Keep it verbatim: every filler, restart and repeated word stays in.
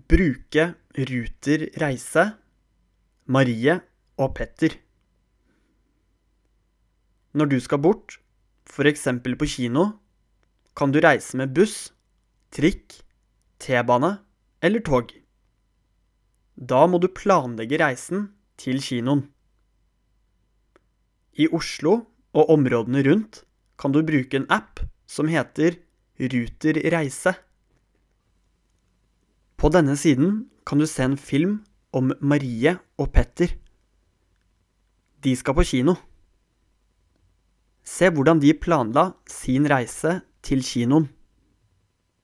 Bruke Ruter Reise, Marie og Petter. Når du skal bort, for eksempel på kino, kan du reise med buss, trikk, T-bane eller tog. Da må du planlegge reisen til kinoen. I Oslo og områdene rundt kan du bruke en app som heter Ruter Reise. På denne siden kan du se en film om Marie og Petter. De skal på kino. Se hvordan de planla sin reise til kinoen.